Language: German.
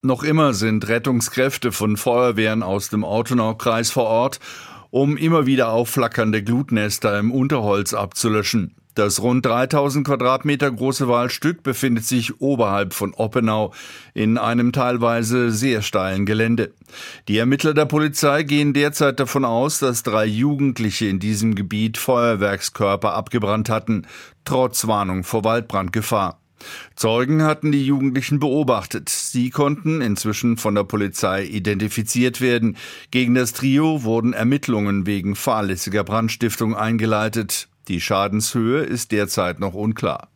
Noch immer sind Rettungskräfte von Feuerwehren aus dem Ortenaukreis vor Ort, um immer wieder aufflackernde Glutnester im Unterholz abzulöschen. Das rund 3000 Quadratmeter große Waldstück befindet sich oberhalb von Oppenau in einem teilweise sehr steilen Gelände. Die Ermittler der Polizei gehen derzeit davon aus, dass 3 Jugendliche in diesem Gebiet Feuerwerkskörper abgebrannt hatten, trotz Warnung vor Waldbrandgefahr. Zeugen hatten die Jugendlichen beobachtet. Sie konnten inzwischen von der Polizei identifiziert werden. Gegen das Trio wurden Ermittlungen wegen fahrlässiger Brandstiftung eingeleitet. Die Schadenshöhe ist derzeit noch unklar.